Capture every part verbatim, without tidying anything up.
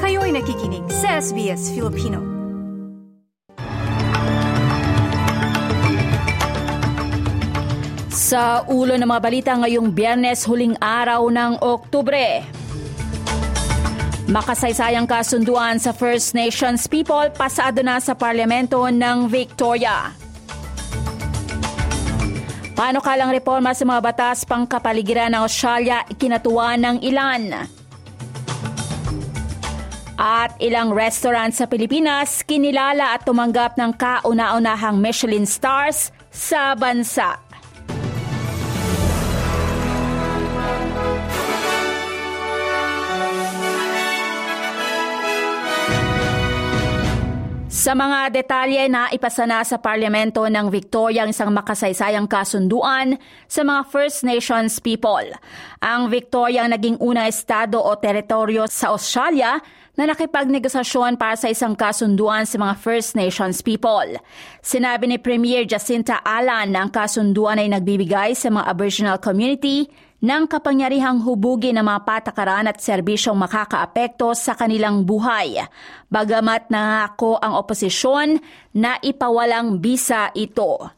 Kayo'y nakikinig sa S B S Filipino. Sa ulo ng mga balita ngayong Biyernes, huling araw ng Oktubre. Makasaysayang kasunduan sa First Nations people pasado na sa parlamento ng Victoria. Panukalang reforma sa mga batas pangkapaligiran ng Australia ikinatuwa ng ilan. At ilang restaurant sa Pilipinas kinilala at tumanggap ng kauna-unahang Michelin stars sa bansa. Sa mga detalye na ipasa na sa parlamento ng Victoria ang isang makasaysayang kasunduan sa mga First Nations people. Ang Victoria ang naging unang estado o teritoryo sa Australia na nakipagnegosasyon para sa isang kasunduan sa mga First Nations people. Sinabi ni Premier Jacinta Allan na ang kasunduan ay nagbibigay sa mga Aboriginal community ng kapangyarihang hubugin ng mga patakaran at serbisyong makakaapekto sa kanilang buhay. Bagamat nangako ang oposisyon na ipawalang bisa ito.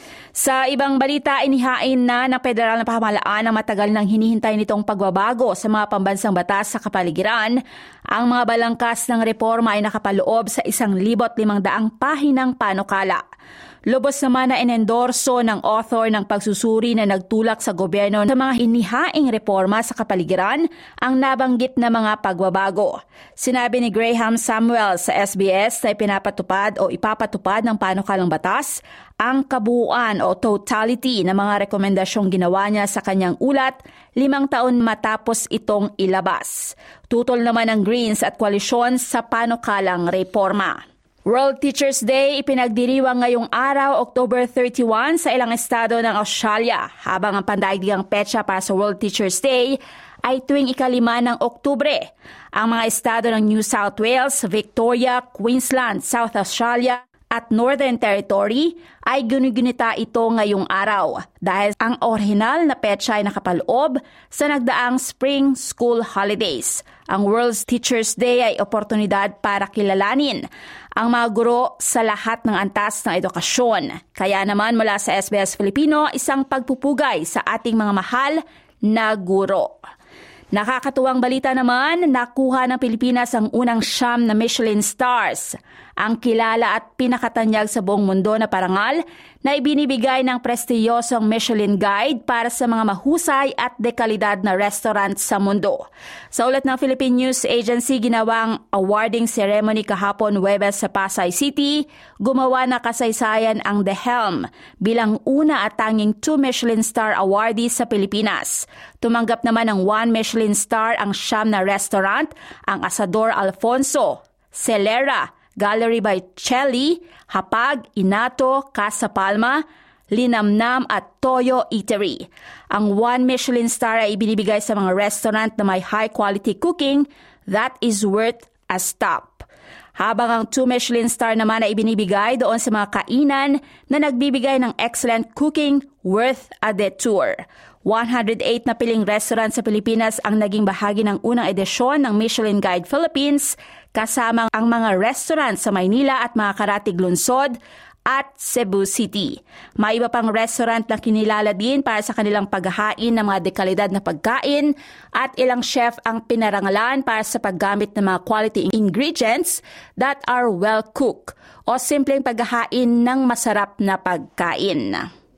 Sa ibang balita, inihain na ng federal na pamahalaan ang matagal nang hinihintay nitong pagbabago sa mga pambansang batas sa kapaligiran. Ang mga balangkas ng reforma ay nakapaloob sa isang libot limang daang pahinang panukala. Lubos naman na inendorso ng author ng pagsusuri na nagtulak sa gobyerno sa mga hinihaing reforma sa kapaligiran ang nabanggit na mga pagbabago. Sinabi ni Graham Samuel sa S B S na ipinapatupad o ipapatupad ng panukalang batas ang kabuuan o totality ng mga rekomendasyong ginawa niya sa kanyang ulat limang taon matapos itong ilabas. Tutol naman ng Greens at koalisyon sa panukalang reforma. World Teachers Day ipinagdiriwang ngayong araw, October thirty-one, sa ilang estado ng Australia, habang ang pandaigdigang petsa para sa World Teachers Day ay tuwing ikalima ng Oktubre. Ang mga estado ng New South Wales, Victoria, Queensland, South Australia at Northern Territory ay ginugunita ito ngayong araw dahil ang orihinal na petsa ay nakapaloob sa nagdaang Spring School Holidays. Ang World Teachers Day ay oportunidad para kilalanin ang mga guro sa lahat ng antas ng edukasyon. Kaya naman mula sa S B S Filipino, isang pagpupugay sa ating mga mahal na guro. Nakakatuwang balita naman, nakuha ng Pilipinas ang unang siyam na Michelin stars, ang kilala at pinakatanyag sa buong mundo na parangal na ibinibigay ng prestiyosong Michelin Guide para sa mga mahusay at dekalidad na restaurant sa mundo. Sa ulat ng Philippine News Agency, ginawang awarding ceremony kahapon Huwebes sa Pasay City, gumawa na kasaysayan ang The Helm bilang una at tanging two Michelin star awardee sa Pilipinas. Tumanggap naman ng one Michelin star ang siyam na restaurant, ang Asador Alfonso, Celera, Gallery by Chelly, Hapag, Inato, Casa Palma, Linamnam at Toyo Eatery. Ang one Michelin star ay ibinibigay sa mga restaurant na may high-quality cooking that is worth a stop. Habang ang two Michelin star naman ay ibinibigay doon sa mga kainan na nagbibigay ng excellent cooking worth a detour. one hundred eight na piling restaurant sa Pilipinas ang naging bahagi ng unang edisyon ng Michelin Guide Philippines, kasama ang mga restaurant sa Maynila at mga karatig lungsod at Cebu City. May iba pang restaurant na kinilala din para sa kanilang paghahain ng mga dekalidad na pagkain at ilang chef ang pinarangalan para sa paggamit ng mga quality ingredients that are well cooked o simpleng paghahain ng masarap na pagkain.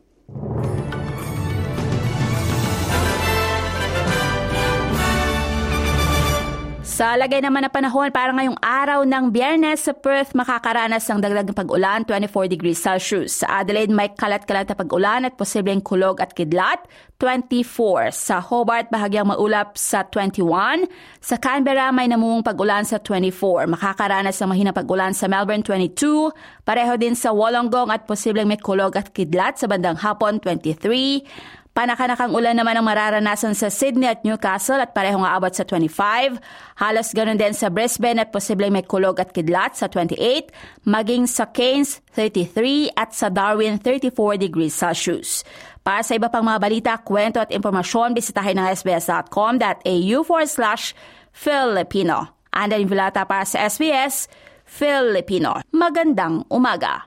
Sa lagay naman na panahon, para ngayong araw ng Biyernes sa Perth, makakaranas ng dagdag na pag-ulan, twenty-four degrees Celsius. Sa Adelaide, may kalat-kalat na pag-ulan at posibleng kulog at kidlat, twenty-four. Sa Hobart, bahagyang maulap sa twenty-one. Sa Canberra, may namumong pag-ulan sa twenty-four. Makakaranas ng mahinang pag-ulan sa Melbourne, twenty-two. Pareho din sa Wollongong at posibleng may kulog at kidlat sa bandang hapon, twenty-three. Panakanakang ulan naman ang mararanasan sa Sydney at Newcastle at parehong aabot sa twenty-five. Halos ganoon din sa Brisbane at posibleng may kulog at kidlat sa twenty-eight. Maging sa Cairns, thirty-three at sa Darwin, thirty-four degrees Celsius. Para sa iba pang mga balita, kwento at impormasyon, bisitahin ng sbs.com.au forward slash Filipino. Anda Invulata para sa S B S Filipino. Magandang umaga.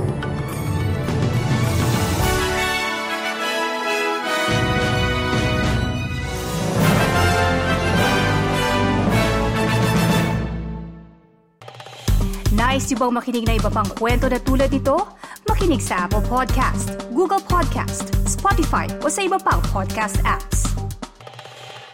Nice yung bang makinig na iba pang kwento na tulad ito? Makinig sa Apple Podcast, Google Podcast, Spotify o sa iba pang podcast apps.